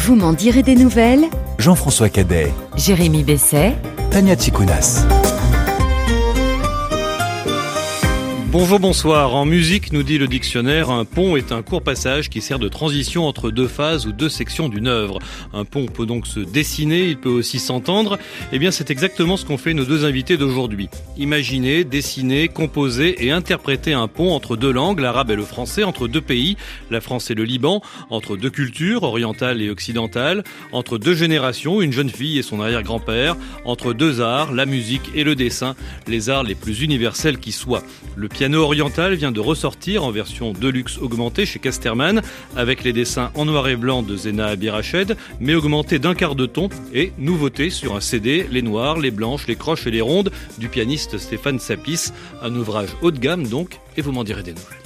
Vous m'en direz des nouvelles. Jean-François Cadet, Jérémy Besset, Tania Tsikounas. Bonjour, bonsoir. En musique, nous dit le dictionnaire, un pont est un court passage qui sert de transition entre deux phases ou deux sections d'une œuvre. Un pont peut donc se dessiner, il peut aussi s'entendre. Eh bien, c'est exactement ce qu'ont fait nos deux invités d'aujourd'hui. Imaginer, dessiner, composer et interpréter un pont entre deux langues, l'arabe et le français, entre deux pays, la France et le Liban, entre deux cultures, orientales et occidentales, entre deux générations, une jeune fille et son arrière-grand-père, entre deux arts, la musique et le dessin, les arts les plus universels qui soient. Le piano oriental vient de ressortir en version deluxe augmentée chez Casterman avec les dessins en noir et blanc de Zena Abirached, mais augmentés d'un quart de ton et nouveauté sur un CD, les noirs, les blanches, les croches et les rondes du pianiste Stéphane Sapis, un ouvrage haut de gamme donc, et vous m'en direz des nouvelles.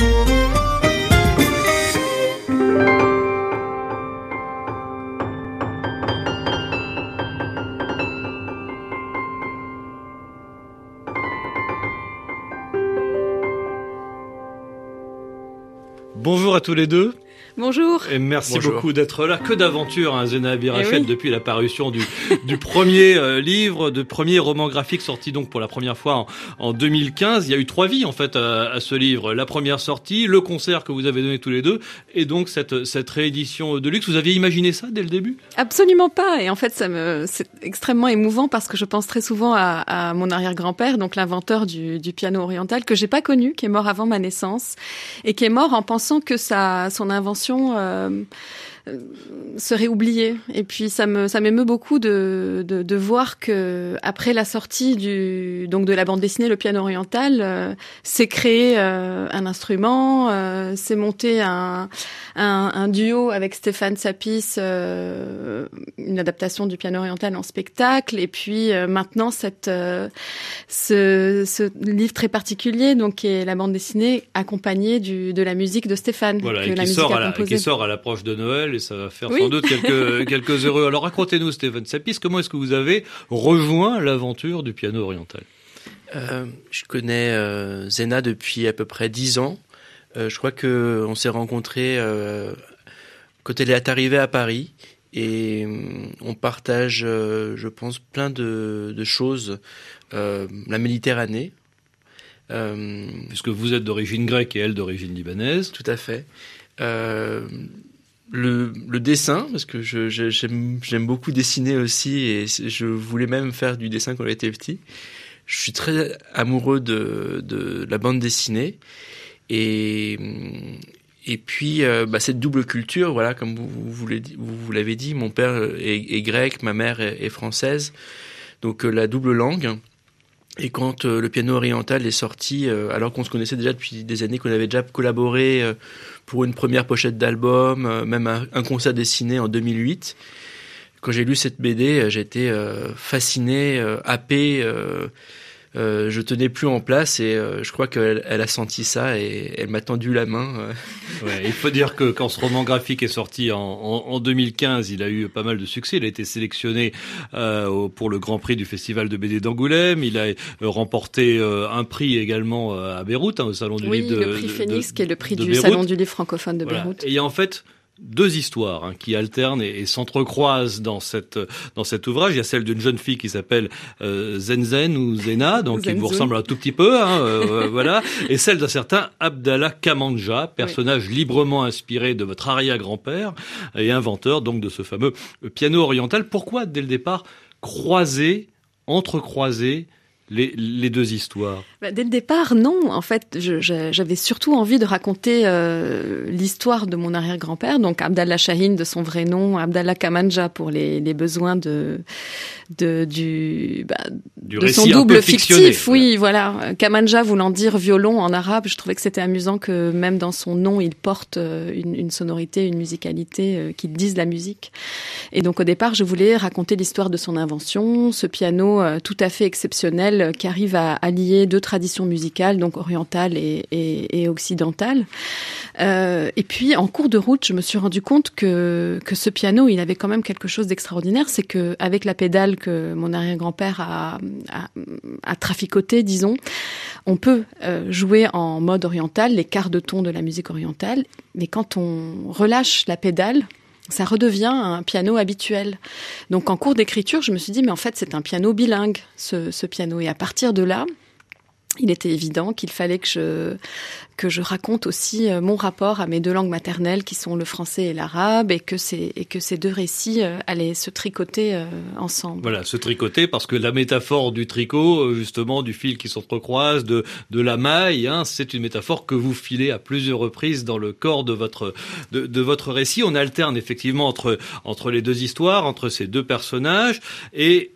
Bonjour à tous les deux. Bonjour. Et merci Bonjour. beaucoup d'être là. Que d'aventure, hein, Zena Abirached, depuis la parution du premier livre, de premier roman graphique sorti donc pour la première fois en 2015. Il y a eu 3 vies en fait à ce livre. La première sortie, le concert que vous avez donné tous les deux, et donc cette réédition de luxe. Vous aviez imaginé ça dès le début ? Absolument pas. Et en fait, c'est extrêmement émouvant parce que je pense très souvent à mon arrière-grand-père, donc l'inventeur du piano oriental, que j'ai pas connu, qui est mort avant ma naissance, et qui est mort en pensant que son invention serait oubliée. Et puis ça m'émeut beaucoup de voir que après la sortie de la bande dessinée Le Piano Oriental, s'est créé un instrument, s'est monté un duo avec Stéphane Sapis, une adaptation du Piano Oriental en spectacle, et puis maintenant ce livre très particulier, donc qui est la bande dessinée accompagnée de la musique de Stéphane, voilà, que et la musique a composée. qui sort à l'approche de Noël, et ça va faire sans doute quelques heureux. Alors racontez-nous, Stéphane Sapis, comment est-ce que vous avez rejoint l'aventure du piano oriental ? Je connais Zena depuis à peu près 10 ans. Je crois que on s'est rencontrés quand elle est arrivée à Paris, et on partage, je pense, plein de choses. La Méditerranée. Puisque vous êtes d'origine grecque et elle d'origine libanaise. Tout à fait. Le dessin, parce que j'aime beaucoup dessiner aussi, et je voulais même faire du dessin quand j'étais petit. Je suis très amoureux de la bande dessinée, et puis cette double culture, voilà, comme vous l'avez dit, mon père est grec, ma mère est française, donc la double langue. Et quand le piano oriental est sorti, alors qu'on se connaissait déjà depuis des années, qu'on avait déjà collaboré pour une première pochette d'album, même un concert dessiné en 2008, quand j'ai lu cette BD, j'ai été fasciné, happé, je tenais plus en place, et je crois qu'elle a senti ça et elle m'a tendu la main. Ouais, il faut dire que quand ce roman graphique est sorti en 2015, il a eu pas mal de succès. Il a été sélectionné pour le Grand Prix du Festival de BD d'Angoulême. Il a remporté un prix également à Beyrouth, au Salon du Livre de le prix Phoenix, qui est le prix du Beyrouth. Salon du Livre francophone de Beyrouth. Et il y a en fait 2 histoires qui alternent et s'entrecroisent dans cet ouvrage. Il y a celle d'une jeune fille qui s'appelle Zenzen ou Zena, donc qui vous ressemble un tout petit peu, voilà, et celle d'un certain Abdallah Kamanja, personnage librement inspiré de votre arrière-grand-père et inventeur donc de ce fameux piano oriental. Pourquoi dès le départ entrecroiser les 2 histoires? Dès le départ, non. En fait, j'avais surtout envie de raconter l'histoire de mon arrière-grand-père, donc Abdallah Chahine de son vrai nom, Abdallah Kamanja pour les besoins de son double fictif. Oui, voilà. Kamanja voulant dire violon en arabe. Je trouvais que c'était amusant que même dans son nom, il porte une sonorité, une musicalité qui dise la musique. Et donc au départ, je voulais raconter l'histoire de son invention, ce piano tout à fait exceptionnel qui arrive à allier 2 traditions musicales, donc orientale et occidentale. Et puis, en cours de route, je me suis rendu compte que ce piano, il avait quand même quelque chose d'extraordinaire. C'est que avec la pédale que mon arrière-grand-père a traficoté, disons, on peut jouer en mode oriental les quarts de ton de la musique orientale. Mais quand on relâche la pédale, ça redevient un piano habituel. Donc en cours d'écriture, je me suis dit, mais en fait, c'est un piano bilingue, ce piano. Et à partir de là, il était évident qu'il fallait que je raconte aussi mon rapport à mes deux langues maternelles qui sont le français et l'arabe et que ces deux récits allaient se tricoter ensemble. Voilà, se tricoter parce que la métaphore du tricot, justement, du fil qui s'entrecroise, de la maille, hein, c'est une métaphore que vous filez à plusieurs reprises dans le corps de votre récit. On alterne effectivement entre les deux histoires, entre ces deux personnages et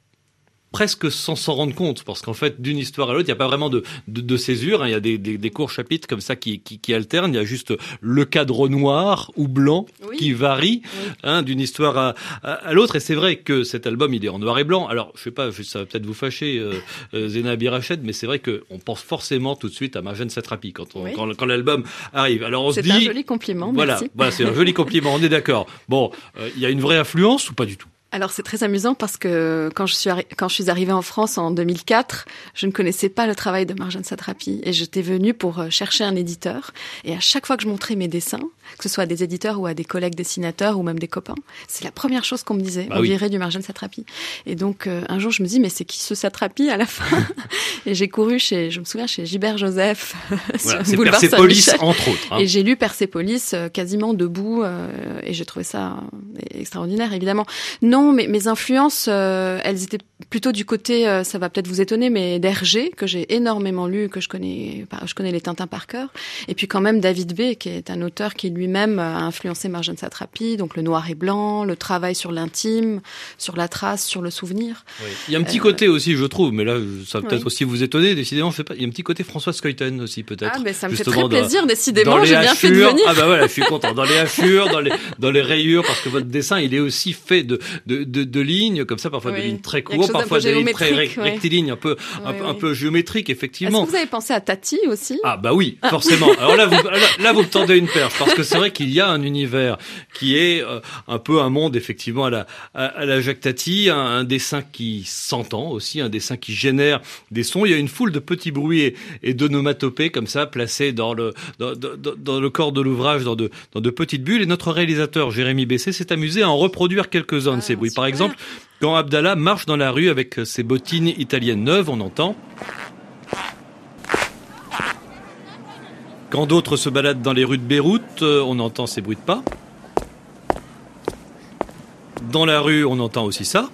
presque sans s'en rendre compte, parce qu'en fait, d'une histoire à l'autre, il n'y a pas vraiment de césure, hein. Il y a des courts chapitres comme ça qui alternent. Il y a juste le cadre noir ou blanc qui varie, hein, d'une histoire à l'autre. Et c'est vrai que cet album, il est en noir et blanc. Alors, je sais pas, ça va peut-être vous fâcher, Zéna Abirached, mais c'est vrai qu'on pense forcément tout de suite à Marjane Satrapi quand l'album arrive. Alors on se dit, c'est un joli compliment. Merci. Voilà, c'est un joli compliment. On est d'accord. Bon, il y a une vraie influence ou pas du tout? Alors c'est très amusant parce que quand je suis arrivée en France en 2004, je ne connaissais pas le travail de Marjane Satrapi et j'étais venue pour chercher un éditeur. Et à chaque fois que je montrais mes dessins, que ce soit à des éditeurs ou à des collègues dessinateurs ou même des copains, c'est la première chose qu'on me disait. On dirait du Marjane Satrapi. Et donc un jour je me dis mais c'est qui ce Satrapi à la fin? Et j'ai couru je me souviens chez Gilbert Joseph voilà, sur le boulevard Persépolis Saint-Michel. entre autres. Hein. Et j'ai lu Persépolis quasiment debout et j'ai trouvé ça extraordinaire évidemment. Non, mais mes influences, elles étaient plutôt du côté, ça va peut-être vous étonner, mais d'Hergé, que j'ai énormément lu, que je connais les Tintins par cœur. Et puis quand même David B, qui est un auteur qui lui-même a influencé Marjane Satrapi, donc le noir et blanc, le travail sur l'intime, sur la trace, sur le souvenir. Oui. Il y a un petit côté aussi, je trouve, mais là, ça va peut-être aussi vous étonner, décidément, je sais pas, il y a un petit côté François Skeuten aussi, peut-être. Ah, mais ça me fait très plaisir, décidément, j'ai bien fait de venir. Ah bah voilà, je suis content. Dans les hachures, dans les rayures, parce que votre dessin, il est aussi fait de lignes, comme ça, parfois de lignes très courtes, parfois des lignes très rectilignes, un peu géométriques, effectivement. Est-ce que vous avez pensé à Tati aussi? Ah bah oui, forcément. Alors là, vous me tendez une perche, parce que c'est vrai qu'il y a un univers qui est un peu un monde, effectivement, à la Jacques Tati, un dessin qui s'entend aussi, un dessin qui génère des sons. Il y a une foule de petits bruits et d'onomatopées, comme ça, placés dans le corps de l'ouvrage, dans de petites bulles. Et notre réalisateur, Jérémy Bessé, s'est amusé à en reproduire quelques-uns de ces bruits. Par exemple, quand Abdallah marche dans la rue avec ses bottines italiennes neuves, on entend. Quand d'autres se baladent dans les rues de Beyrouth, on entend ces bruits de pas. Dans la rue, on entend aussi ça.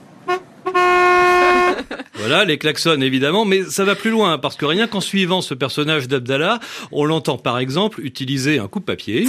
Voilà, les klaxons évidemment, mais ça va plus loin, parce que rien qu'en suivant ce personnage d'Abdallah, on l'entend par exemple utiliser un coupe-papier.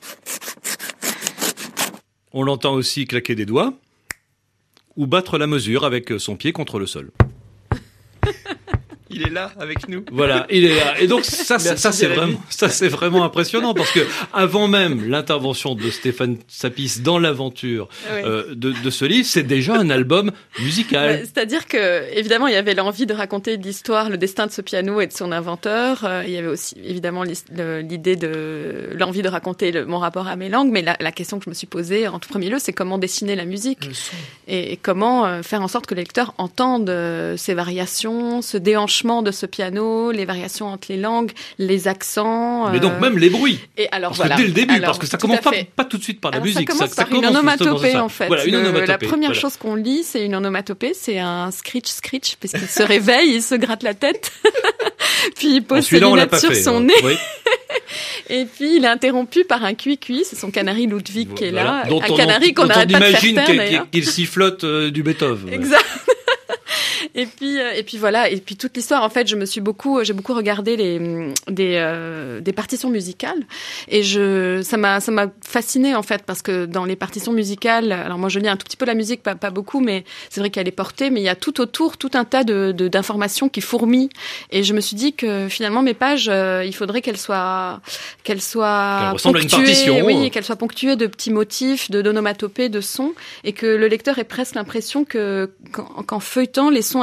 On l'entend aussi claquer des doigts, ou battre la mesure avec son pied contre le sol. Il est là avec nous. Voilà, il est là. Et donc ça c'est vraiment impressionnant parce que avant même l'intervention de Stéphane Sapis dans l'aventure de ce livre, c'est déjà un album musical. C'est-à-dire que évidemment il y avait l'envie de raconter l'histoire, le destin de ce piano et de son inventeur. Il y avait aussi évidemment l'idée de l'envie de raconter mon rapport à mes langues. Mais la question que je me suis posée en tout premier lieu, c'est comment dessiner la musique et comment faire en sorte que les lecteurs entendent ces variations, ce déhanchement de ce piano, les variations entre les langues, les accents. Mais donc même les bruits. Et alors parce que dès le début, parce que ça commence pas tout de suite par la musique. Ça commence par une onomatopée en fait. Voilà, une onomatopée. La première chose qu'on lit, c'est une onomatopée, c'est un screech, parce qu'il se réveille, il se gratte la tête, puis il pose ses lunettes sur son nez. Oui. Et puis il est interrompu par un cuicui, c'est son canari Ludwig qui est là, un canari qu'on n'arrête pas de faire taire d'ailleurs. On imagine qu'il sifflote du Beethoven. Exact. Et puis voilà, et puis toute l'histoire, en fait, j'ai beaucoup regardé des partitions musicales et ça m'a fascinée en fait, parce que dans les partitions musicales, alors moi je lis un tout petit peu la musique, pas beaucoup, mais c'est vrai qu'elle est portée, mais il y a tout autour tout un tas d'informations qui fourmillent, et je me suis dit que finalement mes pages, il faudrait qu'elles soient ressemblent à une partition, oui, qu'elles soient ponctuées de petits motifs, d'onomatopées, de sons, et que le lecteur ait presque l'impression qu'en feuilletant les sons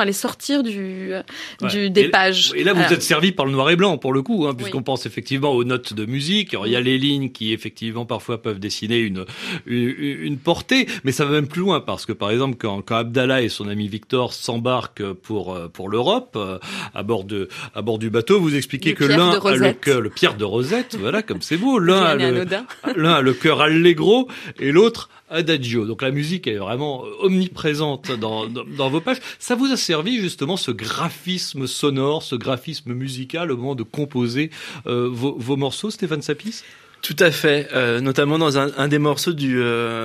à les sortir des pages. Et là, vous êtes servi par le noir et blanc, pour le coup, puisqu'on oui. pense effectivement aux notes de musique. Alors, il y a les lignes qui, effectivement, parfois peuvent dessiner une portée, mais ça va même plus loin, parce que, par exemple, quand Abdallah et son ami Victor s'embarquent pour l'Europe, à bord du bateau, vous expliquez que l'un a le Pierre de Rosette, voilà, comme c'est beau. L'un a le cœur allegro et l'autre adagio. Donc la musique est vraiment omniprésente dans vos pages. Ça vous a servi justement ce graphisme sonore, ce graphisme musical au moment de composer vos morceaux, Stéphane Sapis ? Tout à fait, notamment dans un des morceaux du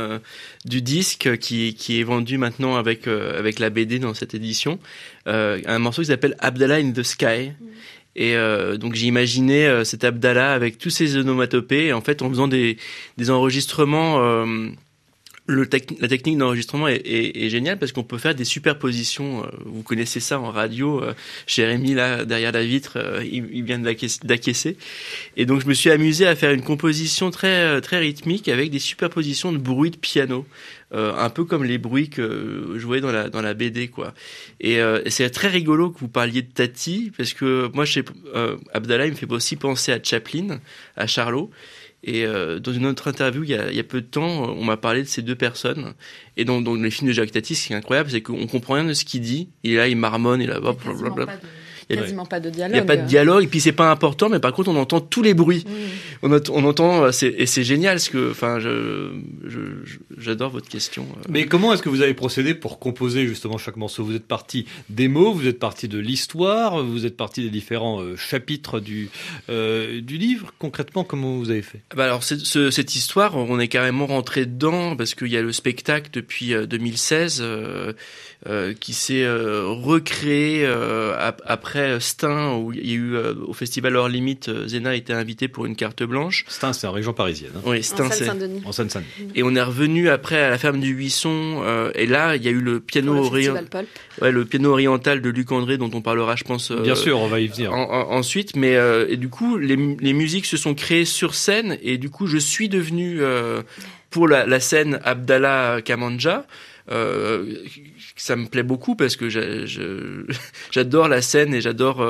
disque qui est vendu maintenant avec la BD dans cette édition, un morceau qui s'appelle Abdallah in the Sky. Et donc j'ai imaginé cet Abdallah avec tous ses onomatopées, et en fait en faisant des enregistrements. La technique d'enregistrement est géniale parce qu'on peut faire des superpositions. Vous connaissez ça en radio. Jérémy, là, derrière la vitre, il vient d'acquiescer. Et donc, je me suis amusé à faire une composition très, très rythmique avec des superpositions de bruits de piano. Un peu comme les bruits que je voyais dans la BD, quoi. Et c'est très rigolo que vous parliez de Tati parce que moi, Abdallah, il me fait aussi penser à Chaplin, à Charlot. Et dans une autre interview, il y a peu de temps, on m'a parlé de ces deux personnes. Et donc les films de Jacques Tati, ce qui est incroyable, c'est qu'on comprend rien de ce qu'il dit. Il est là, il marmonne, il est là, blablabla. Quasiment pas de dialogue. Il n'y a pas de dialogue, et puis c'est pas important, mais par contre on entend tous les bruits. On entend, et c'est génial, parce que, enfin, j'adore votre question. Mais comment est-ce que vous avez procédé pour composer justement chaque morceau ? Vous êtes parti des mots, vous êtes parti de l'histoire, vous êtes parti des différents chapitres du livre. Concrètement, comment vous avez fait ? Alors cette histoire, on est carrément rentré dedans parce qu'il y a le spectacle depuis 2016 qui s'est recréé après Stein, où il y a eu au festival Hors Limite, Zena a été invité pour une carte blanche. Stein, c'est en région parisienne. Hein. Oui, Stein, c'est en Seine-Saint-Denis. Et on est revenu après à la ferme du Buisson, et là il y a eu le piano le piano oriental de Luc André, dont on parlera, je pense. Bien sûr, on va y venir. Ensuite, mais et du coup les musiques se sont créées sur scène, et du coup je suis devenu pour la scène Abdallah Kamanja. Ça me plaît beaucoup parce que j'adore la scène et j'adore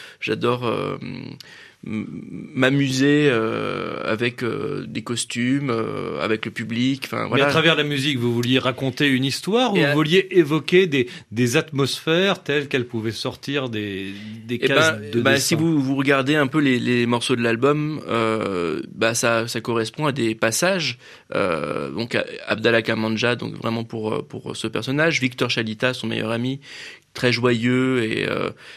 m'amuser avec des costumes, avec le public. Enfin, voilà. Mais à travers la musique, vous vouliez raconter une histoire ou vous vouliez évoquer des atmosphères telles qu'elles pouvaient sortir des cases de dessin ? Si vous regardez un peu les morceaux de l'album, ça correspond à des passages. Donc Abdallah Kamanja, donc vraiment pour ce personnage, Victor Chalita, son meilleur ami, très joyeux et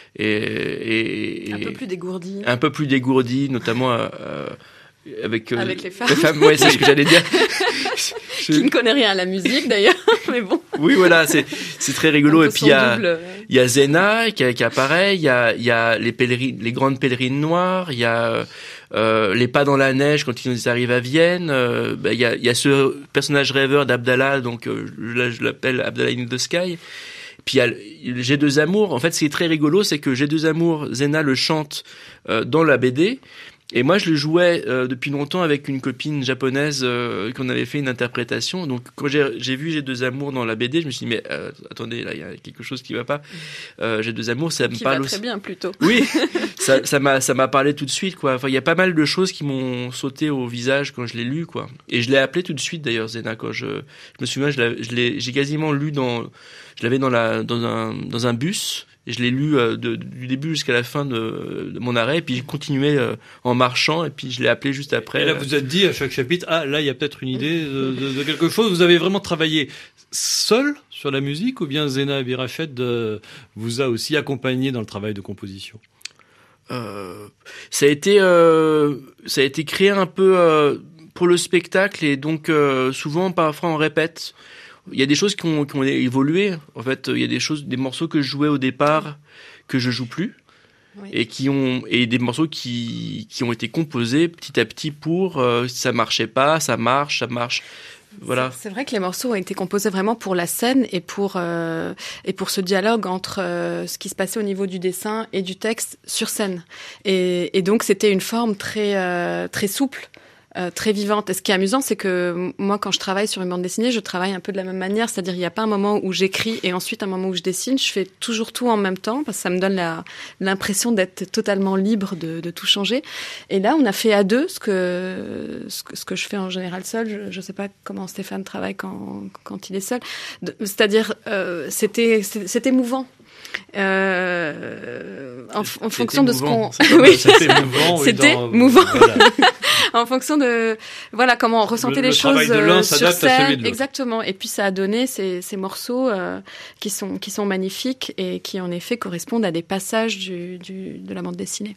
un peu plus dégourdi, notamment avec les femmes. Les femmes, ouais, c'est ce que j'allais dire. Qui ne connaît rien à la musique d'ailleurs, mais bon. Oui, voilà, c'est très rigolo. Et puis il y a Zena qui apparaît, il y a les grandes pèlerines noires, il y a les pas dans la neige quand ils arrivent à Vienne. Il y a ce personnage rêveur d'Abdallah, donc là je l'appelle Abdallah in the Sky. Puis il y a J'ai deux amours. En fait, ce qui est très rigolo, c'est que J'ai deux amours, Zena le chante dans la BD. Et moi, je le jouais depuis longtemps avec une copine japonaise qu'on avait fait une interprétation. Donc, quand j'ai vu J'ai deux amours dans la BD, je me suis dit, mais attendez, là, il y a quelque chose qui va pas. J'ai deux amours, ça me parle aussi. Qui va très bien, plutôt. Oui, ça m'a parlé tout de suite, quoi. Enfin, il y a pas mal de choses qui m'ont sauté au visage quand je l'ai lu, quoi. Et je l'ai appelé tout de suite, d'ailleurs, Zena. Quand je me souviens, j'ai quasiment lu je l'avais dans un bus. Et je l'ai lu du début jusqu'à la fin de mon arrêt, et puis j'ai continué en marchant, et puis je l'ai appelé juste après. Et là, vous êtes dit à chaque chapitre, là, il y a peut-être une idée de quelque chose. Vous avez vraiment travaillé seul sur la musique, ou bien Zena Abirached vous a aussi accompagné dans le travail de composition ? Ça a été créé un peu pour le spectacle, et donc souvent, parfois, on répète. Il y a des choses qui ont évolué. En fait, il y a des morceaux que je jouais au départ que je joue plus, oui. et des morceaux qui ont été composés petit à petit pour ça marchait pas, ça marche. Voilà. C'est vrai que les morceaux ont été composés vraiment pour la scène et pour ce dialogue entre ce qui se passait au niveau du dessin et du texte sur scène. Et donc c'était une forme très très souple. très vivante. Et ce qui est amusant, c'est que moi, quand je travaille sur une bande dessinée, je travaille un peu de la même manière. C'est-à-dire, il n'y a pas un moment où j'écris et ensuite un moment où je dessine. Je fais toujours tout en même temps parce que ça me donne l'impression d'être totalement libre de tout changer. Et là, on a fait à deux ce que je fais en général seul. Je ne sais pas comment Stéphane travaille quand il est seul. C'est-à-dire, c'était mouvant. En fonction de ce qu'on... Oui. C'était mouvant. Voilà. En fonction de comment on ressentait les choses de l'un sur s'adapte à celui de scène, exactement. Et puis ça a donné ces morceaux qui sont magnifiques et qui en effet correspondent à des passages de la bande dessinée.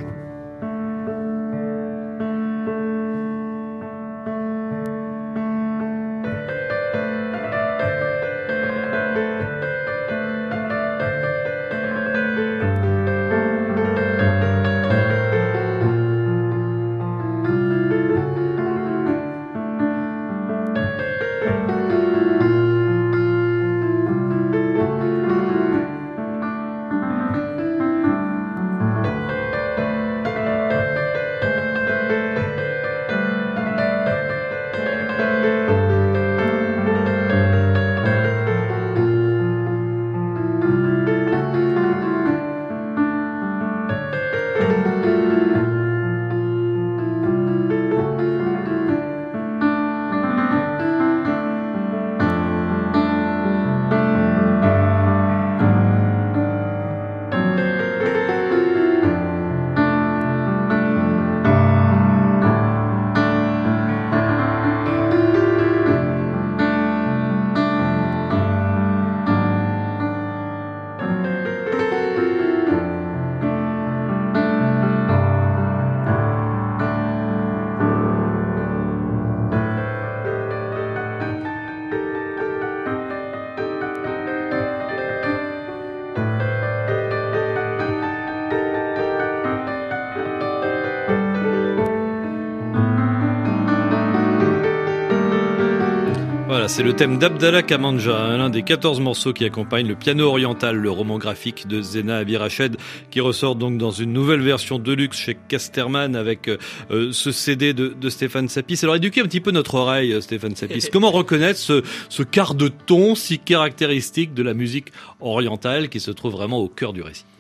Voilà, c'est le thème d'Abdallah Kamanja, l'un des 14 morceaux qui accompagnent le piano oriental, le roman graphique de Zena Abirached, qui ressort donc dans une nouvelle version deluxe chez Casterman avec ce CD de Stéphane Sapis. Alors éduquez un petit peu notre oreille, Stéphane Sapis. Comment reconnaître ce quart de ton si caractéristique de la musique orientale qui se trouve vraiment au cœur du récit?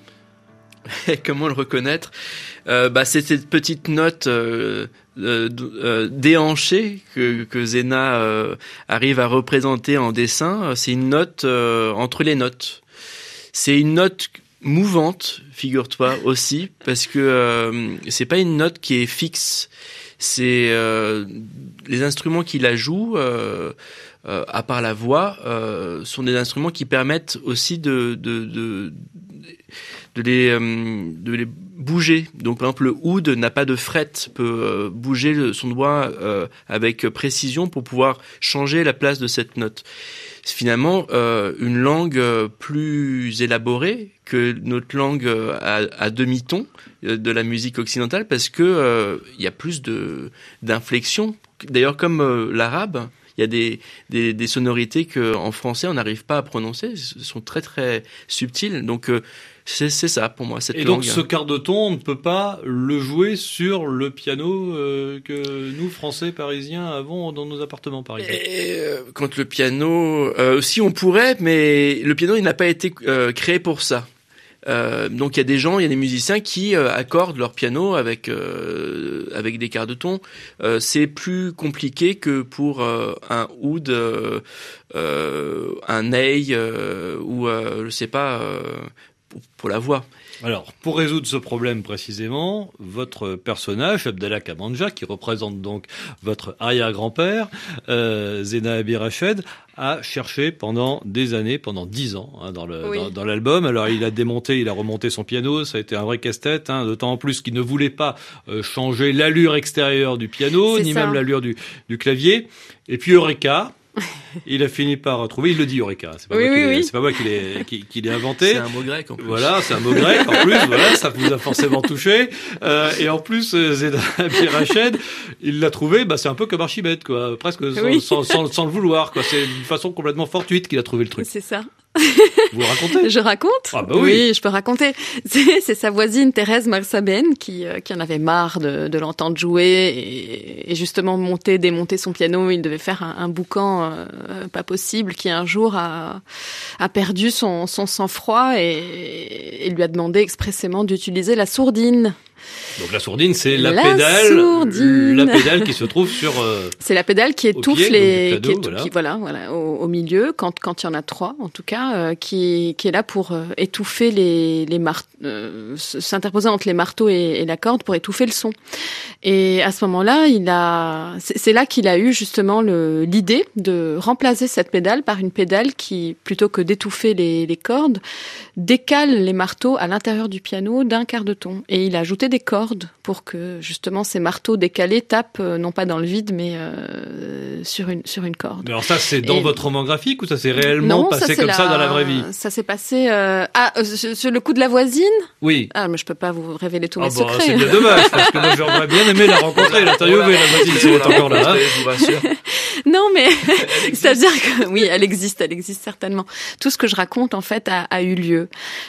Comment le reconnaître? C'est cette petite note déhanchée que Zena arrive à représenter en dessin. C'est une note entre les notes. C'est une note mouvante, figure-toi aussi, parce que c'est pas une note qui est fixe. C'est les instruments qui la jouent, à part la voix, sont des instruments qui permettent aussi de les bouger. Donc par exemple le oud n'a pas de fret, peut bouger son doigt avec précision pour pouvoir changer la place de cette note. C'est finalement une langue plus élaborée que notre langue à demi-ton de la musique occidentale, parce que il y a plus d'inflexion. D'ailleurs comme l'arabe, il y a des sonorités que en français on n'arrive pas à prononcer, elles sont très très subtiles. Donc c'est ça pour moi, cette langue. Et donc ce quart de ton, on ne peut pas le jouer sur le piano que nous, Français, Parisiens, avons dans nos appartements parisiens. Quand le piano, si on pourrait, mais le piano il n'a pas été créé pour ça. Donc il y a des musiciens qui accordent leur piano avec des quarts de ton. C'est plus compliqué que pour un oud, un ney ou je sais pas, pour la voix. Alors, pour résoudre ce problème précisément, votre personnage, Abdallah Kamanja, qui représente donc votre arrière-grand-père, Zena Abirached, a cherché pendant des années, pendant 10 ans, dans l'album. Alors, il a remonté son piano, ça a été un vrai casse-tête, d'autant en plus qu'il ne voulait pas changer l'allure extérieure du piano, ni même l'allure du clavier. Et puis, Eureka, il a fini par trouver, il le dit Eureka, c'est pas moi qui l'ai inventé. C'est un mot grec en plus. Voilà, c'est un mot grec en plus, voilà, ça vous a forcément touché. Et en plus, Zena Abirached, il l'a trouvé, c'est un peu comme Archimède, quoi, presque sans le vouloir, quoi. C'est d'une façon complètement fortuite qu'il a trouvé le truc. C'est ça. Vous racontez? Je raconte? Ah bah oui, je peux raconter. C'est sa voisine Thérèse Marsaben qui en avait marre de l'entendre jouer et justement démonter son piano. Il devait faire un boucan pas possible, qui un jour a perdu son sang-froid et lui a demandé expressément d'utiliser la sourdine. Donc la sourdine, c'est la pédale qui se trouve sur. C'est la pédale qui étouffe au milieu quand il y en a 3 en tout cas, qui est là pour étouffer les s'interposer entre les marteaux et la corde pour étouffer le son. Et à ce moment-là, c'est là qu'il a eu justement l'idée de remplacer cette pédale par une pédale qui, plutôt que d'étouffer les cordes, décale les marteaux à l'intérieur du piano d'un quart de ton. Et il a ajouté des cordes pour que justement ces marteaux décalés tapent non pas dans le vide mais sur une corde. Mais alors ça, c'est dans votre roman graphique ou ça s'est réellement passé comme ça dans la vraie vie? Ça s'est passé sur le coup de la voisine. Oui. Ah, mais je peux pas vous révéler tous mes secrets. C'est bien dommage parce que moi j'aurais bien aimé la rencontrer, l'interviewer, la voisine, si elle est encore là. Je vous rassure. Non, mais c'est-à-dire que oui, elle existe certainement. Tout ce que je raconte en fait a eu lieu.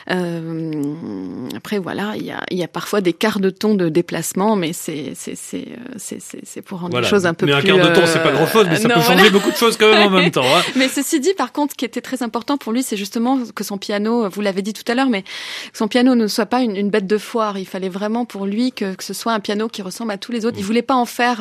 Après voilà, il y a parfois des quarts de ton de déplacement, mais c'est pour rendre les choses un peu plus. Mais un quart de ton, c'est pas grand-chose, mais ça peut changer beaucoup de choses quand même en même temps. Hein. Mais ceci dit, par contre, ce qui était très important pour lui, c'est justement que son piano, vous l'avez dit tout à l'heure, mais que son piano ne soit pas une bête de foire. Il fallait vraiment pour lui que ce soit un piano qui ressemble à tous les autres. Il voulait pas en faire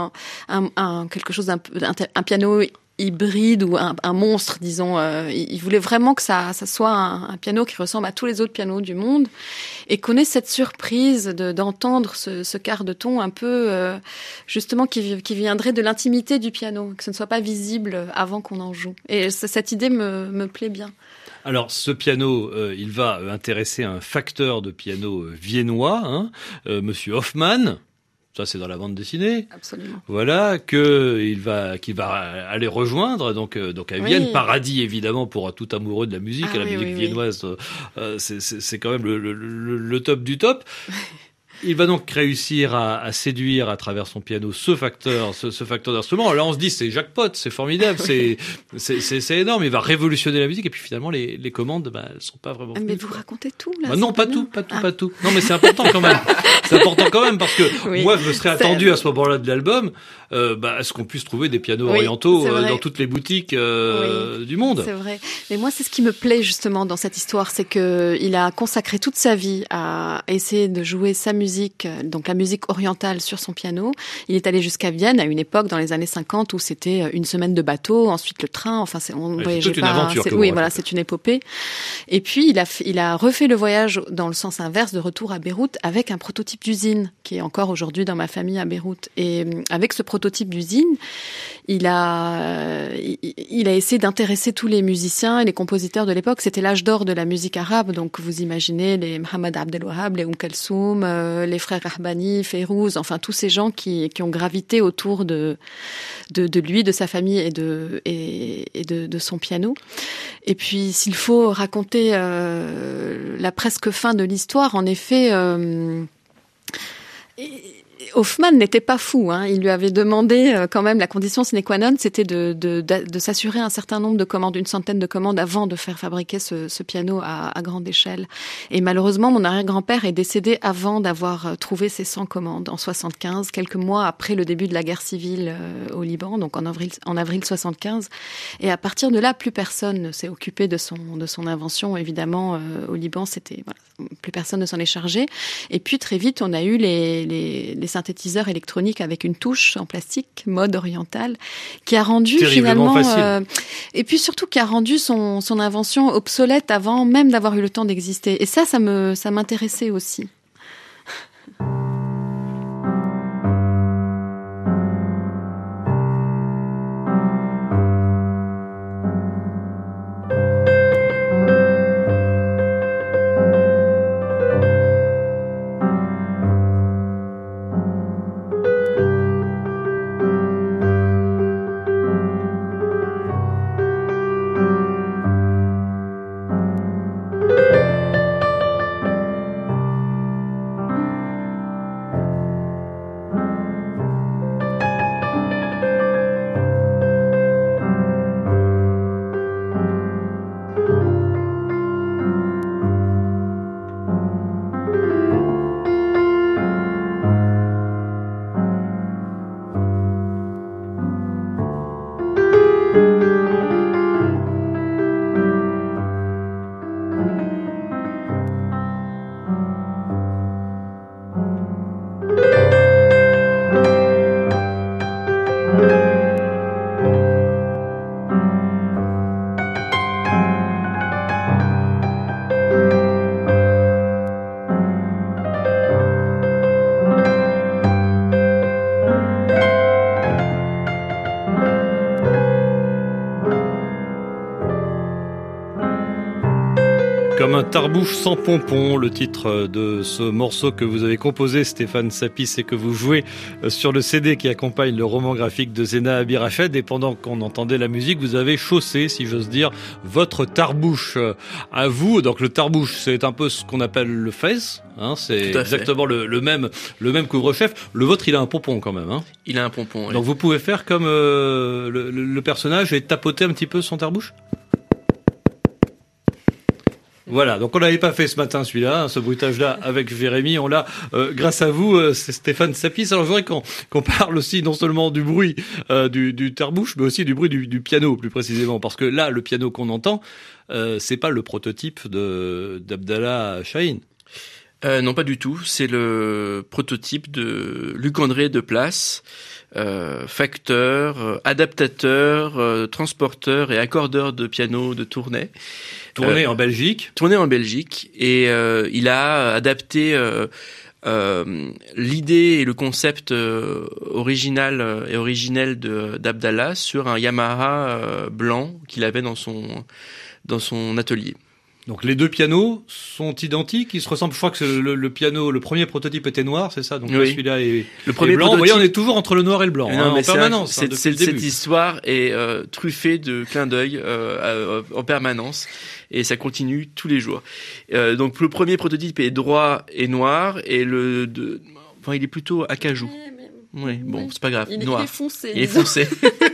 quelque chose un piano hybride ou un monstre, disons. Il voulait vraiment que ça soit un piano qui ressemble à tous les autres pianos du monde et qu'on ait cette surprise d'entendre ce quart de ton un peu justement qui viendrait de l'intimité du piano, que ce ne soit pas visible avant qu'on en joue. Et cette idée me plaît bien. Alors, ce piano, il va intéresser un facteur de piano viennois, Monsieur Hoffmann. Ça, c'est dans la bande dessinée. Absolument. Voilà, qu'il va aller rejoindre, donc à Vienne. Oui. Paradis, évidemment, pour tout amoureux de la musique. La musique viennoise, c'est quand même le top du top. Il va donc réussir à séduire à travers son piano ce facteur d'instrument. Là, on se dit, c'est jackpot, c'est formidable, c'est énorme. Il va révolutionner la musique et puis finalement, les commandes, elles sont pas vraiment. Mais vous racontez tout, là. Non, pas tout. Non, mais c'est important quand même. C'est important quand même parce que moi, je me serais attendu à ce moment-là de l'album, à ce qu'on puisse trouver des pianos orientaux dans toutes les boutiques du monde. C'est vrai. Mais moi, c'est ce qui me plaît justement dans cette histoire, c'est que il a consacré toute sa vie à essayer de jouer sa musique, donc la musique orientale sur son piano. Il est allé jusqu'à Vienne à une époque dans les années 50 où c'était une semaine de bateau, ensuite le train. Enfin, on voyageait pas. Une aventure. Oui, voilà, c'est une épopée. Et puis il a refait le voyage dans le sens inverse, de retour à Beyrouth avec un prototype d'usine qui est encore aujourd'hui dans ma famille à Beyrouth. Et avec ce prototype d'usine, il a essayé d'intéresser tous les musiciens et les compositeurs de l'époque. C'était l'âge d'or de la musique arabe, donc vous imaginez les Mohamed Abdel Wahab, les Kalsoum, les frères Rahbani, Fayrouz, enfin tous ces gens qui ont gravité autour de lui, de sa famille et de son piano. Et puis s'il faut raconter la presque fin de l'histoire, en effet, Hoffmann n'était pas fou, hein. Il lui avait demandé quand même, la condition sine qua non, c'était de s'assurer un certain nombre de commandes, une centaine de commandes avant de faire fabriquer ce piano à grande échelle. Et malheureusement, mon arrière-grand-père est décédé avant d'avoir trouvé ces 100 commandes, en 75, quelques mois après le début de la guerre civile au Liban, donc en avril 75. Et à partir de là, plus personne ne s'est occupé de son invention. Évidemment, au Liban, plus personne ne s'en est chargé. Et puis très vite, on a eu les synthétiseur électronique avec une touche en plastique, mode oriental, qui a rendu finalement et puis surtout qui a rendu son invention obsolète avant même d'avoir eu le temps d'exister. Et ça m'intéressait aussi. Comme un tarbouche sans pompon, le titre de ce morceau que vous avez composé, Stéphane Sapis, et que vous jouez sur le CD qui accompagne le roman graphique de Zena Abirached. Et pendant qu'on entendait la musique, vous avez chaussé, si j'ose dire, votre tarbouche à vous. Donc le tarbouche, c'est un peu ce qu'on appelle le fez, hein, c'est exactement le même couvre-chef. Le vôtre, il a un pompon quand même, hein. Il a un pompon, oui. Donc vous pouvez faire comme le personnage et tapoter un petit peu son tarbouche. Voilà, donc on l'avait pas fait ce matin celui-là, hein, ce bruitage-là avec Jérémy, on l'a grâce à vous, c'est Stéphane Sapis. Alors je voudrais qu'on parle aussi non seulement du bruit du tarbouche, mais aussi du bruit du piano plus précisément, parce que là, le piano qu'on entend, c'est pas le prototype d'Abdallah Chahine. Non, pas du tout. C'est le prototype de Luc-André Deplace, facteur, adaptateur, transporteur et accordeur de piano de Tournai. Tourné en Belgique. Tourné en Belgique. Et il a adapté l'idée et le concept original et originel d'Abdallah sur un Yamaha blanc qu'il avait dans son atelier. Donc les deux pianos sont identiques, ils se ressemblent. Je crois que le premier prototype était noir, c'est ça. Donc là, celui-là est le premier blanc. Vous voyez, on est toujours entre le noir et le blanc, non, en permanence. Cette histoire est truffée de clins d'œil en permanence, et ça continue tous les jours. Donc le premier prototype est droit et noir, et il est plutôt acajou. Oui, bon, c'est pas grave. Noir. Il est foncé. Il est foncé.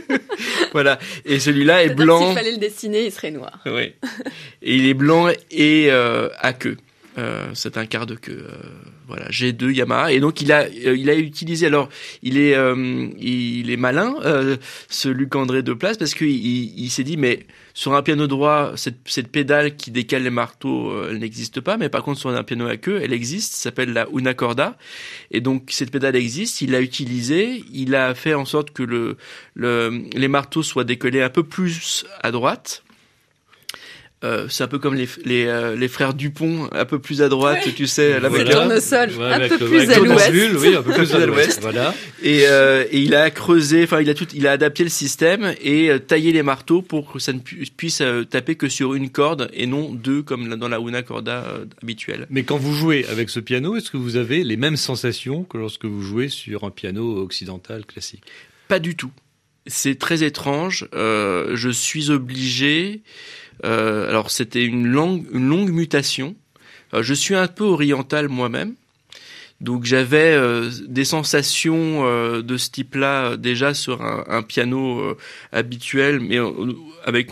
Voilà. Et celui-là est blanc. S'il fallait le dessiner, il serait noir. Oui. Et il est blanc et à queue. C'est un quart de queue. Voilà. G2 Yamaha. Et donc il a utilisé. Alors il est malin, ce Luc-André Deplace, parce qu'il s'est dit, mais sur un piano droit, cette pédale qui décale les marteaux, elle n'existe pas. Mais par contre, sur un piano à queue, elle existe. Ça s'appelle la una corda. Et donc cette pédale existe. Il l'a utilisée. Il a fait en sorte que les marteaux soient décollés un peu plus à droite. C'est un peu comme les frères Dupont, un peu plus à droite, tu sais, le tournesol, un peu plus à l'ouest. Oui, un peu plus à l'ouest. Voilà. Et il a creusé, il a adapté le système et taillé les marteaux pour que ça ne puisse taper que sur une corde et non deux comme dans la una corda habituelle. Mais quand vous jouez avec ce piano, est-ce que vous avez les mêmes sensations que lorsque vous jouez sur un piano occidental classique? Pas du tout. C'est très étrange. Je suis obligé. Alors c'était une longue mutation. Je suis un peu oriental moi-même, donc j'avais des sensations de ce type-là déjà sur un piano habituel, mais avec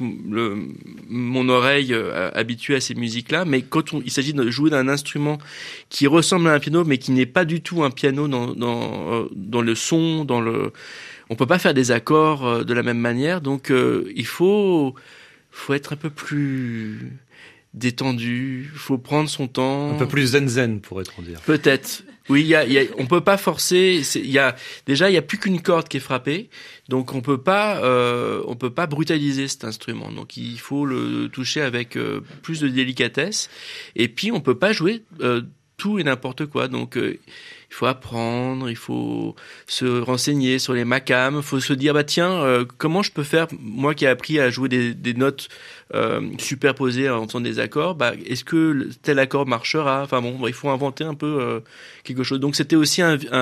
mon oreille habituée à ces musiques-là. Mais quand il s'agit de jouer d'un instrument qui ressemble à un piano, mais qui n'est pas du tout un piano dans le son, on peut pas faire des accords de la même manière. Donc il faut être un peu plus détendu, faut prendre son temps. Un peu plus zen, pourrait-on dire. Peut-être. Oui, on peut pas forcer. Il y a plus qu'une corde qui est frappée, donc on peut pas brutaliser cet instrument. Donc il faut le toucher avec plus de délicatesse. Et puis on peut pas jouer tout et n'importe quoi. Donc il faut apprendre, il faut se renseigner sur les macams, il faut se dire comment je peux faire, moi qui ai appris à jouer des notes superposées en faisant des accords, est-ce que tel accord marchera? Il faut inventer un peu quelque chose. Donc c'était aussi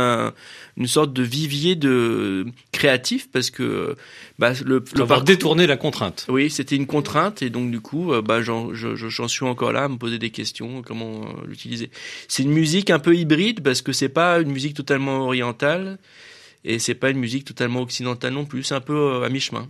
une sorte de vivier de créatif, parce que détourner la contrainte. Oui, c'était une contrainte, et donc du coup j'en suis encore là à me poser des questions, comment l'utiliser. C'est une musique un peu hybride, parce que c'est pas une musique totalement orientale et c'est pas une musique totalement occidentale non plus, c'est un peu à mi-chemin.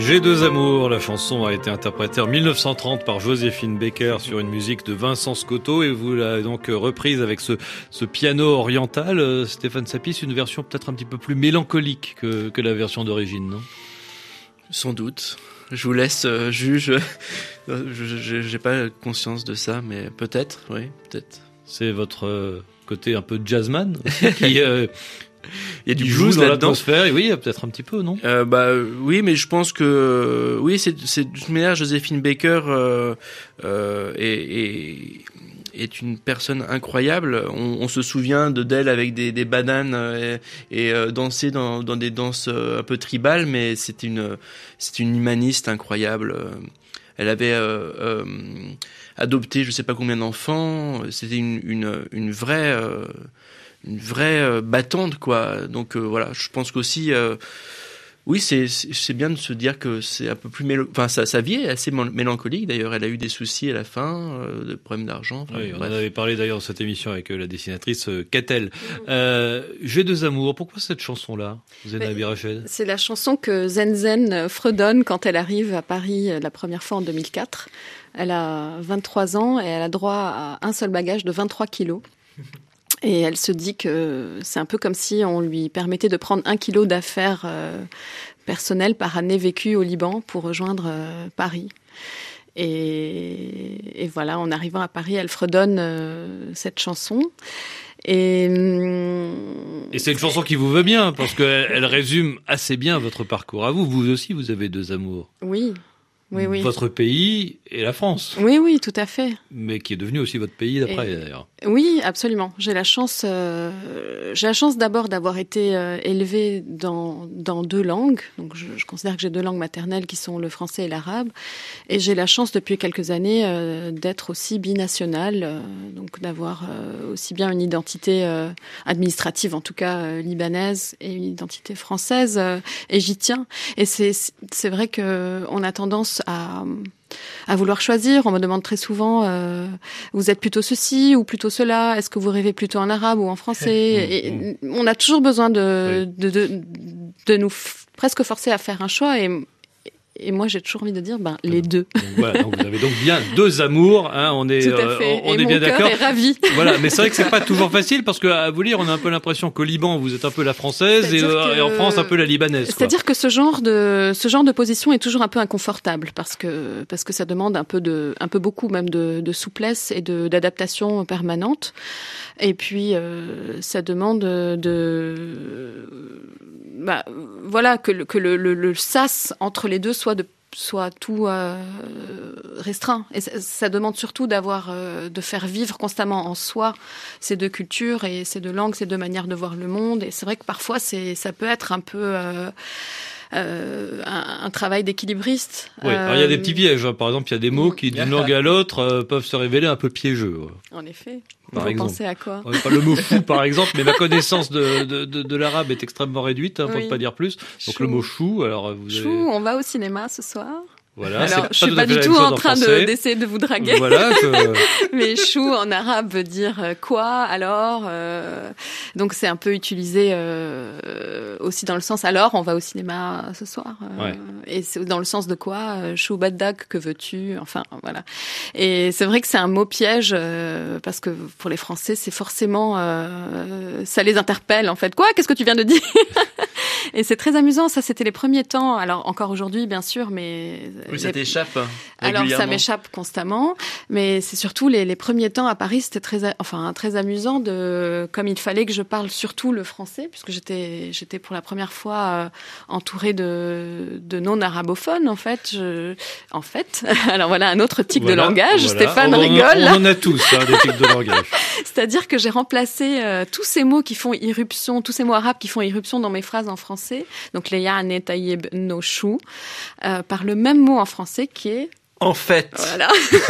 J'ai deux amours, la chanson a été interprétée en 1930 par Joséphine Baker sur une musique de Vincent Scotto et vous l'avez donc reprise avec ce piano oriental. Stéphane Sapis, une version peut-être un petit peu plus mélancolique que la version d'origine, non ? Sans doute. Je vous laisse juge. J'ai pas conscience de ça, mais peut-être, oui, peut-être. C'est votre côté un peu jazzman qui... Il y a du joue blues dans là-dedans. l'atmosphère, oui, peut-être un petit peu, non ? Oui, mais je pense que oui, c'est de toute manière Joséphine Baker est une personne incroyable. On se souvient d'elle avec des bananes et danser dans des danses un peu tribales, mais c'est une humaniste incroyable. Elle avait adopté je sais pas combien d'enfants. C'était une vraie battante, quoi. Donc voilà, je pense qu'aussi oui, c'est bien de se dire que c'est un peu plus sa vie est assez mélancolique d'ailleurs. Elle a eu des soucis à la fin, de problèmes d'argent. Oui, on en avait parlé d'ailleurs dans cette émission avec la dessinatrice Catel. J'ai deux amours. Pourquoi cette chanson-là, Zéna Abirached ? C'est la chanson que Zenzen fredonne quand elle arrive à Paris la première fois en 2004. Elle a 23 ans et elle a droit à un seul bagage de 23 kilos. Et elle se dit que c'est un peu comme si on lui permettait de prendre 1 kilo d'affaires personnelles par année vécue au Liban pour rejoindre Paris. Et voilà, en arrivant à Paris, elle fredonne cette chanson. Et c'est une chanson qui vous veut bien, parce qu'elle résume assez bien votre parcours à vous. Vous aussi, vous avez deux amours. Oui. Oui. Votre pays et la France. Oui, tout à fait. Mais qui est devenu aussi votre pays d'après, d'ailleurs. Oui, absolument. J'ai la chance d'abord d'avoir été élevée dans deux langues. Donc, je considère que j'ai deux langues maternelles qui sont le français et l'arabe. Et j'ai la chance depuis quelques années d'être aussi binationale, donc d'avoir aussi bien une identité administrative, en tout cas libanaise, et une identité française. Et j'y tiens. Et c'est vrai que on a tendance à vouloir choisir. On me demande très souvent, vous êtes plutôt ceci ou plutôt cela. Est-ce que vous rêvez plutôt en arabe ou en français ? Et on a toujours besoin de nous presque forcer à faire un choix. Et moi, j'ai toujours envie de dire, les deux. Donc, voilà, donc vous avez donc bien deux amours, hein, on est, tout à fait. on et est bien d'accord. Mon cœur est ravi. Voilà, mais c'est vrai que c'est pas toujours facile parce que à vous lire, on a un peu l'impression qu'au Liban, vous êtes un peu la française et en France un peu la libanaise. C'est-à-dire que ce genre de position est toujours un peu inconfortable parce que ça demande un peu beaucoup même de souplesse et d'adaptation permanente. Et puis ça demande que le sas entre les deux soit tout restreint. Et ça demande surtout de faire vivre constamment en soi ces deux cultures et ces deux langues, ces deux manières de voir le monde. Et c'est vrai que parfois ça peut être un peu un travail d'équilibriste. Oui, alors il y a des petits pièges. Par exemple, il y a des mots qui, d'une langue à l'autre, peuvent se révéler un peu piégeux. En effet. Par Vous exemple. pensez à quoi ? Pas le mot fou, par exemple, mais ma connaissance de l'arabe est extrêmement réduite, pour ne pas dire plus. Donc le mot chou, alors vous avez... Chou, on va au cinéma ce soir. Voilà, alors, je suis pas du tout en train d'essayer de vous draguer. Voilà. Mais chou en arabe veut dire quoi alors donc c'est un peu utilisé aussi dans le sens alors on va au cinéma ce soir. Ouais. Et c'est dans le sens de quoi chou baddak que veux-tu enfin voilà. Et c'est vrai que c'est un mot piège parce que pour les Français c'est forcément ça les interpelle en fait. Quoi ? Qu'est-ce que tu viens de dire ? Et c'est très amusant, ça c'était les premiers temps. Alors encore aujourd'hui bien sûr, mais oui, ça t'échappe. Alors ça m'échappe constamment, mais c'est surtout les premiers temps à Paris, c'était très amusant comme il fallait que je parle surtout le français puisque j'étais pour la première fois entourée de non-arabophones en fait. Alors voilà un autre tic de langage. Voilà. Stéphane rigole. On en a tous des tics de langage. C'est-à-dire que j'ai remplacé tous ces mots qui font irruption, tous ces mots arabes qui font irruption dans mes phrases en français, donc les ya'ne tayyib no chou, par le même mot en français qui est en fait. Voilà.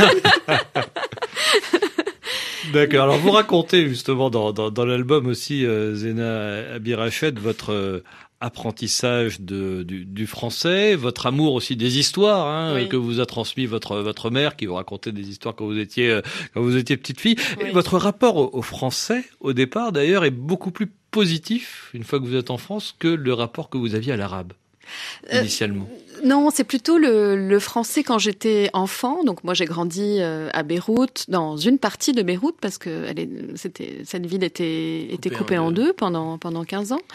D'accord. Alors vous racontez justement dans l'album aussi, Zéna Abirached, votre apprentissage du français, votre amour aussi des histoires oui. que vous a transmis votre mère, qui vous racontait des histoires quand vous étiez petite fille. Oui. Et votre rapport au français, au départ d'ailleurs, est beaucoup plus positif une fois que vous êtes en France que le rapport que vous aviez à l'arabe. initialement? Non, c'est plutôt le français quand j'étais enfant. Donc moi j'ai grandi à Beyrouth, dans une partie de Beyrouth, parce que cette ville était coupée en deux pendant 15 ans.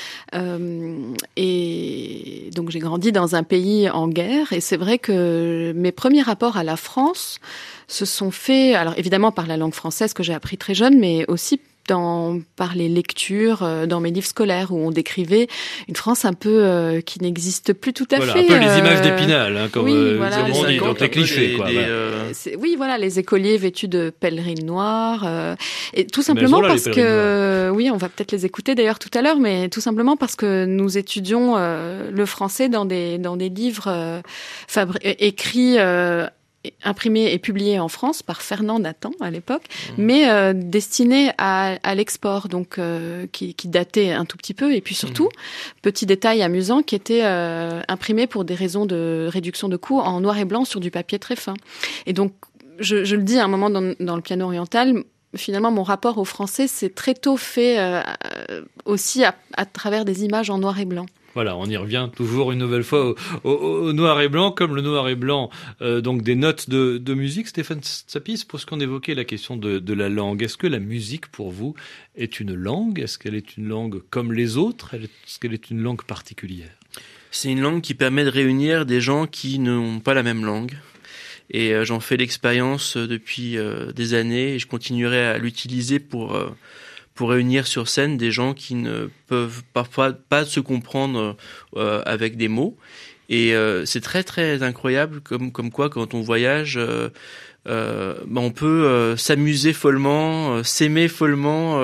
Et donc j'ai grandi dans un pays en guerre, et c'est vrai que mes premiers rapports à la France se sont faits, alors évidemment par la langue française que j'ai appris très jeune, mais aussi par les lectures dans mes livres scolaires où on décrivait une France un peu qui n'existe plus tout à fait. Un peu les images d'Épinal, hein, comme voilà, on dit, donc les clichés. Oui, voilà, les écoliers vêtus de pèlerines noires. Et tout simplement parce que... Oui, on va peut-être les écouter d'ailleurs tout à l'heure, mais tout simplement parce que nous étudions le français dans des livres écrits... imprimé et publié en France par Fernand Nathan à l'époque, mais destiné à l'export, donc qui datait un tout petit peu, et puis surtout, petit détail amusant, qui était imprimé pour des raisons de réduction de coûts en noir et blanc sur du papier très fin. Et donc, je le dis à un moment dans le piano oriental, finalement, mon rapport au français s'est très tôt fait aussi à travers des images en noir et blanc. Voilà, on y revient toujours une nouvelle fois au noir et blanc, comme le noir et blanc, donc des notes de musique. Stéphane Tsapis, pour ce qu'on évoquait la question de la langue, est-ce que la musique, pour vous, est une langue? Est-ce qu'elle est une langue comme les autres? Est-ce qu'elle est une langue particulière? C'est une langue qui permet de réunir des gens qui n'ont pas la même langue. Et j'en fais l'expérience depuis des années, et je continuerai à l'utiliser pour réunir sur scène des gens qui ne peuvent parfois pas se comprendre avec des mots. Et c'est très très incroyable comme quoi quand on voyage, on peut s'amuser follement, s'aimer follement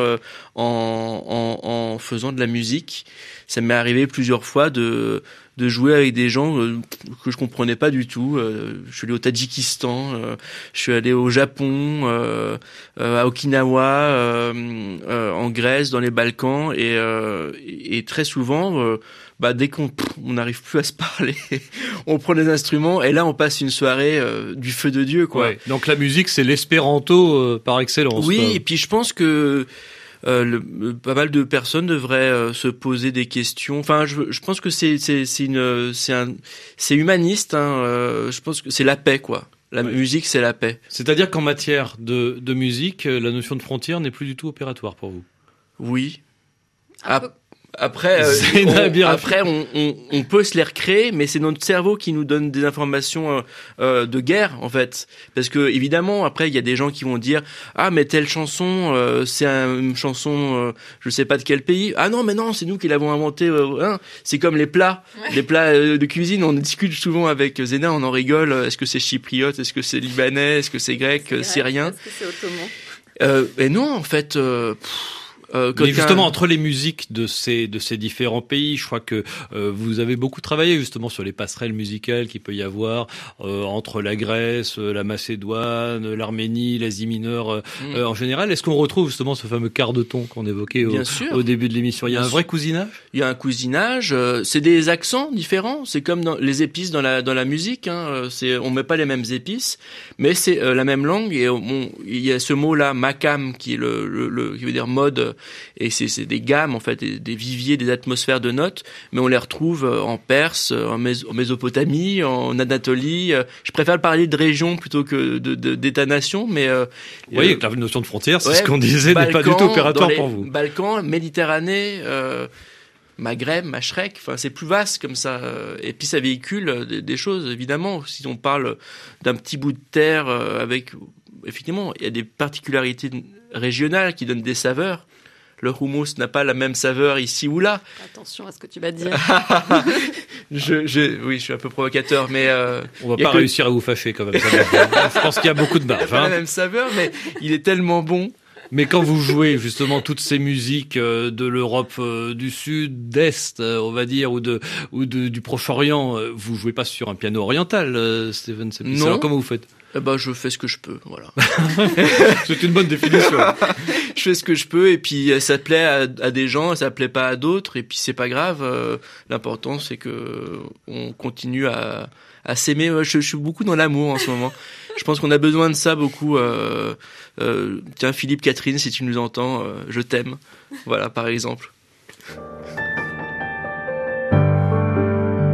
en faisant de la musique. Ça m'est arrivé plusieurs fois de jouer avec des gens que je comprenais pas du tout. Je suis allé au Tadjikistan, je suis allé au Japon, à Okinawa, en Grèce, dans les Balkans, et très souvent, dès qu'on n'arrive plus à se parler, on prend des instruments et là on passe une soirée du feu de Dieu, quoi. Ouais, donc la musique, c'est l'espéranto par excellence. Oui, quoi. Et puis je pense que pas mal de personnes devraient se poser des questions. Enfin, je pense que c'est humaniste. Je pense que c'est la paix, quoi. La musique, c'est la paix. C'est-à-dire qu'en matière de musique, la notion de frontière n'est plus du tout opératoire pour vous. Oui. Après, on peut se les recréer, mais c'est notre cerveau qui nous donne des informations de guerre, en fait. Parce que évidemment, après, il y a des gens qui vont dire mais telle chanson, c'est une chanson, je sais pas de quel pays. Ah non, mais non, c'est nous qui l'avons inventée. C'est comme les plats, les plats de cuisine. On discute souvent avec Zéna, on en rigole. Est-ce que c'est chypriote? Est-ce que c'est libanais? Est-ce que c'est grec? Syrien? Est-ce que c'est ottoman? Et non, en fait. Mais justement, entre les musiques de ces différents pays, je crois que vous avez beaucoup travaillé justement sur les passerelles musicales qu'il peut y avoir entre la Grèce, la Macédoine, l'Arménie, l'Asie mineure en général. Est-ce qu'on retrouve justement ce fameux quart de ton qu'on évoquait au début de l'émission? Il y a un vrai cousinage? Il y a un cousinage. C'est des accents différents. C'est comme dans les épices dans la musique. On met pas les mêmes épices, mais c'est la même langue. Et il y a ce mot-là, makam, qui est qui veut dire mode. Et c'est des gammes, en fait, des viviers, des atmosphères de notes, mais on les retrouve en Perse, en Mésopotamie, en Anatolie. Je préfère parler de région plutôt que d'État-nation, mais... Vous voyez que la notion de frontière, c'est ce qu'on disait, n'est pas du tout opératoire pour vous. Balkans, Méditerranée... Maghreb, Machrek, enfin c'est plus vaste comme ça, et puis ça véhicule des choses évidemment. Si on parle d'un petit bout de terre effectivement, il y a des particularités régionales qui donnent des saveurs. Le houmous n'a pas la même saveur ici ou là. Attention à ce que tu vas dire. Oui, je suis un peu provocateur, mais on va pas réussir à vous fâcher quand même. Je pense qu'il y a beaucoup de baffe. Il n'a pas la même saveur, mais il est tellement bon. Mais quand vous jouez justement toutes ces musiques de l'Europe du Sud, d'Est, on va dire, ou du Proche-Orient, vous jouez pas sur un piano oriental, Stéphane Tsapis? Non. Alors comment vous faites? Je fais ce que je peux, voilà. C'est une bonne définition. Je fais ce que je peux, et puis ça plaît à des gens, ça plaît pas à d'autres, et puis c'est pas grave. L'important, c'est que on continue à s'aimer. Je suis beaucoup dans l'amour en ce moment. Je pense qu'on a besoin de ça beaucoup. Tiens, Philippe, Catherine, si tu nous entends, je t'aime. Voilà, par exemple.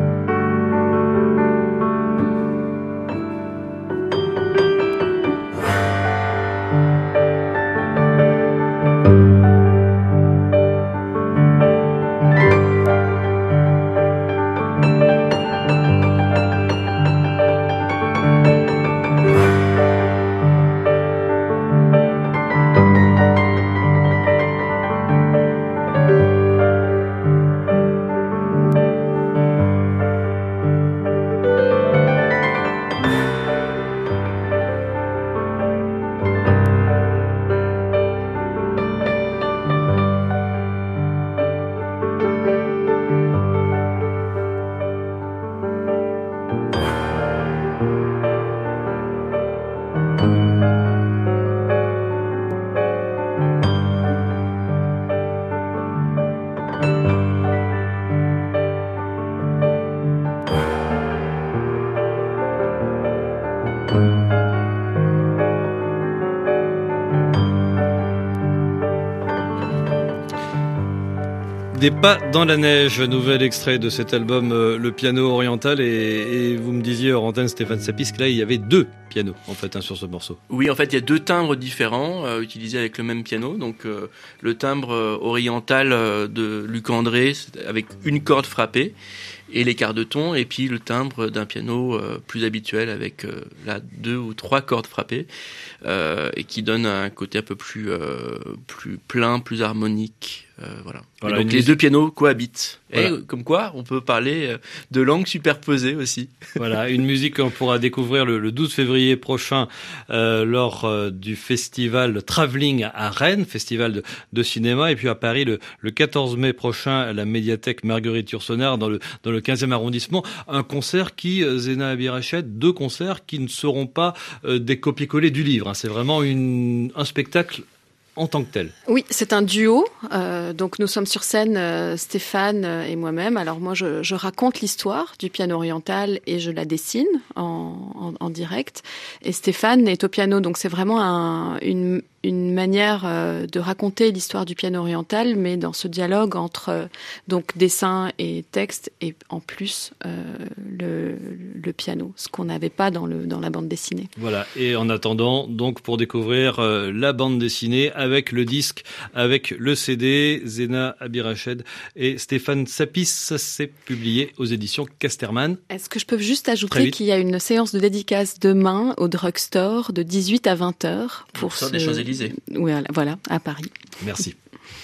Des pas dans la neige, nouvel extrait de cet album Le piano oriental, et vous me disiez hors antenne, Stéphane Sapis, que là il y avait 2 pianos en fait sur ce morceau. Oui, en fait il y a 2 timbres différents utilisés avec le même piano. Donc le timbre oriental de Luc André avec une corde frappée et les quarts de ton, et puis le timbre d'un piano plus habituel avec là 2 ou 3 cordes frappées et qui donne un côté un peu plus plein, plus harmonique. Voilà. Donc les 2 pianos cohabitent. Voilà. Et comme quoi, on peut parler de langues superposées aussi. Voilà, une musique qu'on pourra découvrir le 12 février prochain lors du festival Travelling à Rennes, festival de cinéma, et puis à Paris le 14 mai prochain à la médiathèque Marguerite Yourcenar dans le 15e arrondissement. Un concert qui, Zena Abirached, 2 concerts qui ne seront pas des copier-coller du livre. Hein. C'est vraiment un spectacle en tant que tel. Oui, c'est un duo. Donc nous sommes sur scène, Stéphane et moi-même. Alors moi, je raconte l'histoire du piano oriental et je la dessine en direct. Et Stéphane est au piano, donc c'est vraiment une manière de raconter l'histoire du piano oriental, mais dans ce dialogue entre donc dessin et texte, et en plus le piano, ce qu'on n'avait pas dans la bande dessinée. Voilà. Et en attendant, donc pour découvrir la bande dessinée avec le disque, avec le CD, Zena Abirached et Stéphane Sapis, ça s'est publié aux éditions Casterman. Est-ce que je peux juste ajouter qu'il y a une séance de dédicace demain au Drugstore de 18 à 20h pour des Champs-Élysées. Voilà, à Paris. Merci.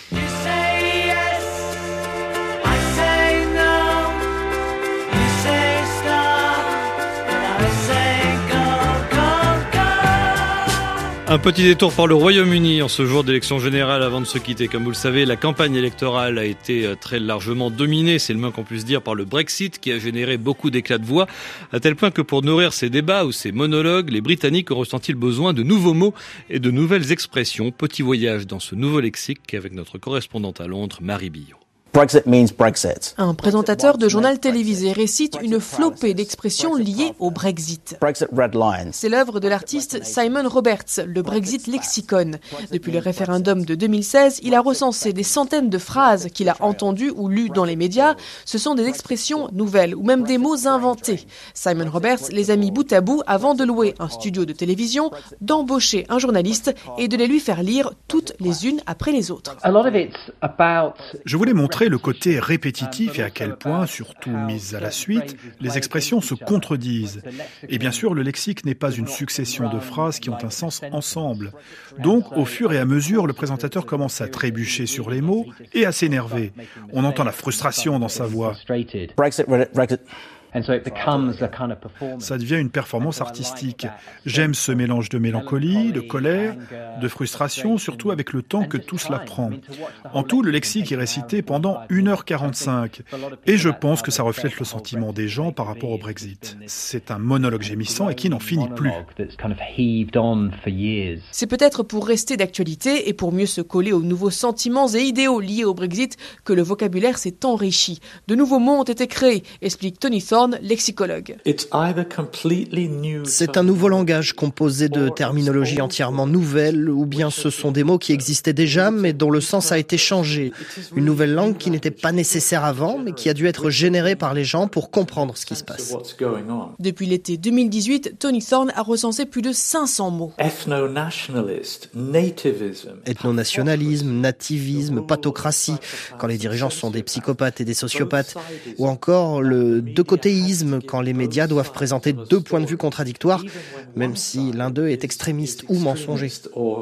Un petit détour par le Royaume-Uni en ce jour d'élection générale avant de se quitter. Comme vous le savez, la campagne électorale a été très largement dominée, c'est le moins qu'on puisse dire, par le Brexit qui a généré beaucoup d'éclats de voix, à tel point que pour nourrir ces débats ou ces monologues, les Britanniques ont ressenti le besoin de nouveaux mots et de nouvelles expressions. Petit voyage dans ce nouveau lexique avec notre correspondante à Londres, Marie Billot. Brexit means Brexit. Un présentateur de journal télévisé récite une flopée d'expressions liées au Brexit. Brexit red lines. C'est l'œuvre de l'artiste Simon Roberts, le Brexit lexicon. Depuis le référendum de 2016, il a recensé des centaines de phrases qu'il a entendues ou lues dans les médias. Ce sont des expressions nouvelles ou même des mots inventés. Simon Roberts les a mis bout à bout avant de louer un studio de télévision, d'embaucher un journaliste et de les lui faire lire toutes les unes après les autres. Je voulais montrer le côté répétitif et à quel point, surtout mis à la suite, les expressions se contredisent. Et bien sûr, le lexique n'est pas une succession de phrases qui ont un sens ensemble. Donc, au fur et à mesure, le présentateur commence à trébucher sur les mots et à s'énerver. On entend la frustration dans sa voix. Brexit. Ça devient une performance artistique. J'aime ce mélange de mélancolie, de colère, de frustration, surtout avec le temps que tout cela prend. En tout, le lexique est récité pendant 1h45. Et je pense que ça reflète le sentiment des gens par rapport au Brexit. C'est un monologue gémissant et qui n'en finit plus. C'est peut-être pour rester d'actualité et pour mieux se coller aux nouveaux sentiments et idéaux liés au Brexit que le vocabulaire s'est enrichi. De nouveaux mots ont été créés, explique Tony Thorne, lexicologue. C'est un nouveau langage composé de terminologies entièrement nouvelles, ou bien ce sont des mots qui existaient déjà, mais dont le sens a été changé. Une nouvelle langue qui n'était pas nécessaire avant, mais qui a dû être générée par les gens pour comprendre ce qui se passe. Depuis l'été 2018, Tony Thorne a recensé plus de 500 mots. Ethnonationalisme, nativisme, pathocratie, quand les dirigeants sont des psychopathes et des sociopathes, ou encore le deux-côtéisme, quand les médias doivent présenter 2 points de vue contradictoires, même si l'un d'eux est extrémiste ou mensonger.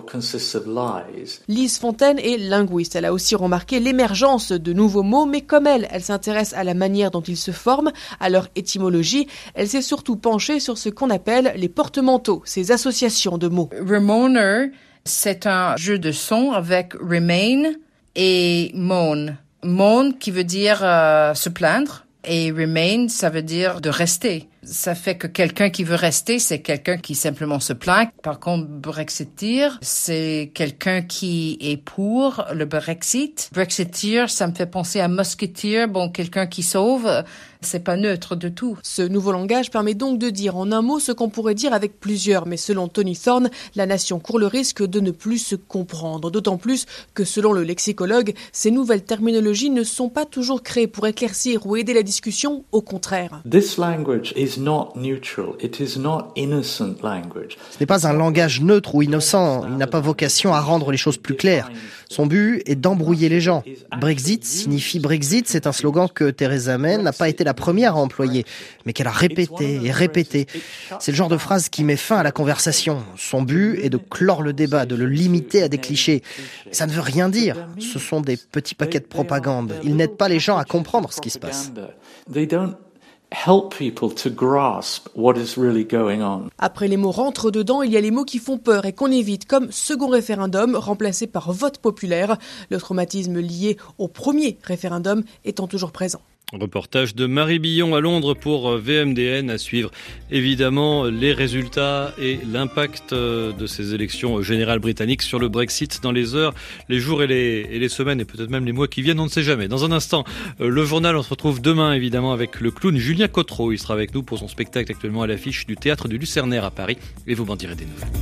Lise Fontaine est linguiste. Elle a aussi remarqué l'émergence de nouveaux mots, mais comme elle s'intéresse à la manière dont ils se forment, à leur étymologie, elle s'est surtout penchée sur ce qu'on appelle les porte-manteaux, ces associations de mots. Remoaner, c'est un jeu de sons avec remain et moan. Moan qui veut dire se plaindre. Et remain, ça veut dire de rester. Ça fait que quelqu'un qui veut rester, c'est quelqu'un qui simplement se plaint. Par contre, Brexiteer, c'est quelqu'un qui est pour le Brexit. Brexiteer, ça me fait penser à Musketeer, quelqu'un qui sauve. C'est pas neutre de tout. Ce nouveau langage permet donc de dire en un mot ce qu'on pourrait dire avec plusieurs. Mais selon Tony Thorne, la nation court le risque de ne plus se comprendre. D'autant plus que selon le lexicologue, ces nouvelles terminologies ne sont pas toujours créées pour éclaircir ou aider la discussion. Au contraire. This language is not neutral. It is not innocent language. Ce n'est pas un langage neutre ou innocent. Il n'a pas vocation à rendre les choses plus claires. Son but est d'embrouiller les gens. Brexit signifie Brexit. C'est un slogan que Theresa May n'a pas été la première à employer, mais qu'elle a répété et répété. C'est le genre de phrase qui met fin à la conversation. Son but est de clore le débat, de le limiter à des clichés. Ça ne veut rien dire. Ce sont des petits paquets de propagande. Ils n'aident pas les gens à comprendre ce qui se passe. Help people to grasp what is really going on. Après les mots rentre dedans, il y a les mots qui font peur et qu'on évite, comme second référendum remplacé par vote populaire. Le traumatisme lié au premier référendum étant toujours présent. Reportage de Marie Billon à Londres pour VMDN, à suivre évidemment les résultats et l'impact de ces élections générales britanniques sur le Brexit dans les heures, les jours et les semaines et peut-être même les mois qui viennent, on ne sait jamais. Dans un instant, le journal, on se retrouve demain évidemment avec le clown Julien Cotreau. Il sera avec nous pour son spectacle actuellement à l'affiche du Théâtre du Lucernaire à Paris et vous m'en direz des nouvelles.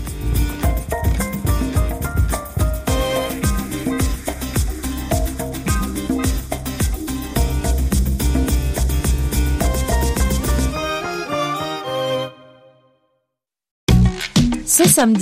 Ce samedi,